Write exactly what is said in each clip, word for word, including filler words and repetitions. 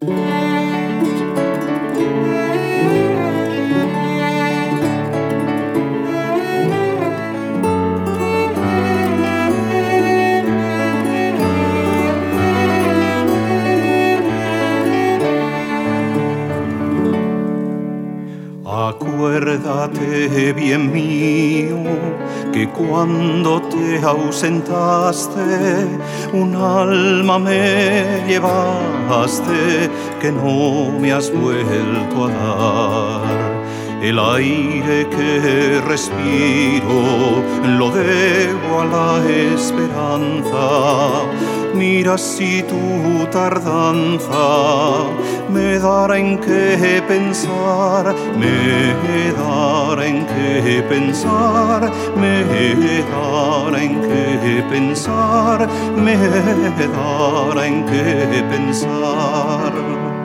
Acuérdate, bien mío, que cuando te ausentaste, un alma me llevaste que no me has vuelto a dar. El aire que respiro lo debo a la esperanza. Mira si tu tardanza me dará en qué pensar, me dará en qué pensar, me dará en qué pensar, me dará en qué pensar.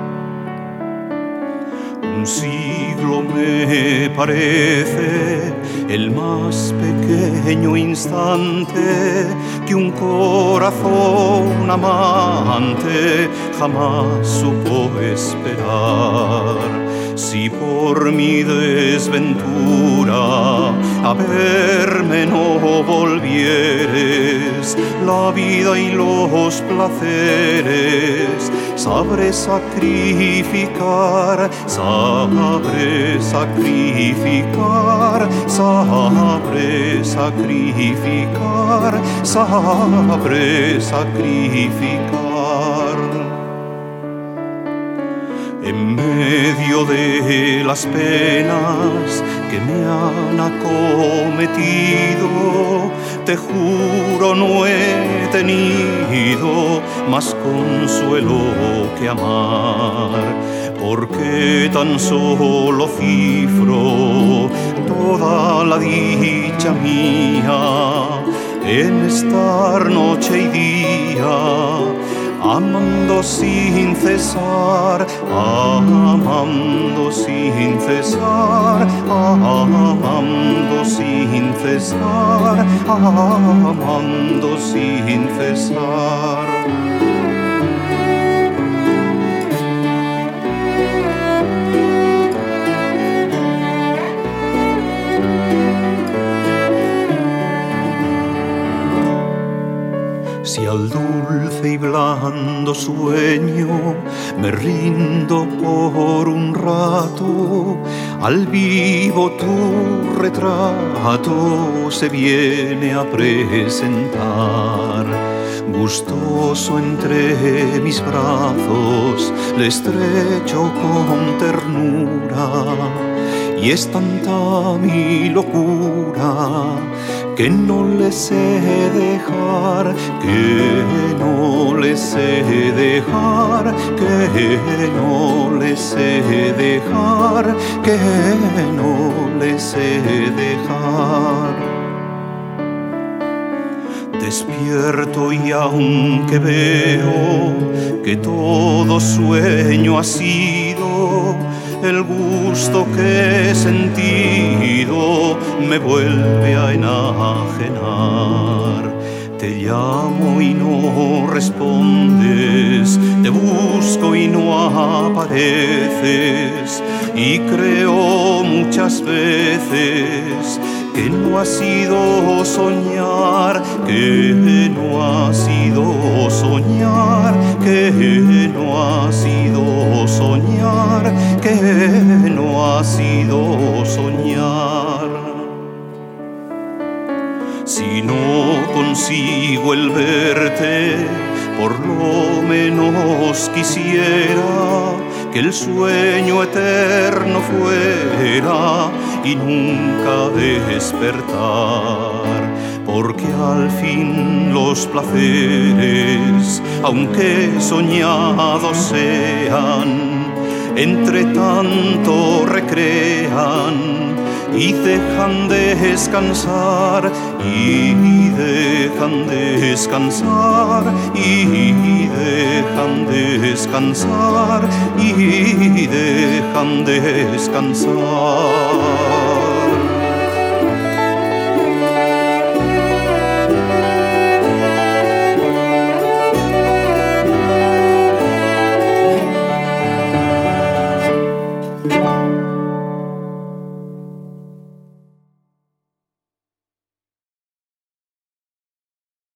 Un siglo me parece el más pequeño instante que un corazón amante jamás supo esperar. Si por mi desventura a verme no volvieres, la vida y los placeres sabré sacrificar, sabré sacrificar, sabré sacrificar, sabré sacrificar. En medio de las penas que me han acometido, te juro no he tenido más consuelo que amar, porque tan solo cifro toda la dicha mía en estar noche y día, amando sin cesar, amando sin cesar, amando sin cesar, amando sin cesar. Si al dulce y blando sueño me rindo por un rato, al vivo tu retrato se viene a presentar. Gustoso entre mis brazos le estrecho con ternura, y es tanta mi locura que no le sé dejar, que no le sé dejar, que no le sé dejar, que no le sé dejar. Despierto y aunque veo que todo sueño ha sido, el gusto que he sentido me vuelve a enajenar. Te llamo y no respondes, te busco y no apareces, y creo muchas veces que no ha sido soñar, que no ha sido soñar, que no ha sido soñar, que no ha sido soñar. Si no consigo el verte, por lo menos quisiera que el sueño eterno fuera y nunca despertar, porque al fin los placeres, aunque soñados sean, entre tanto recrean y dejan de descansar, y dejan de descansar, y dejan de descansar, y dejan de descansar.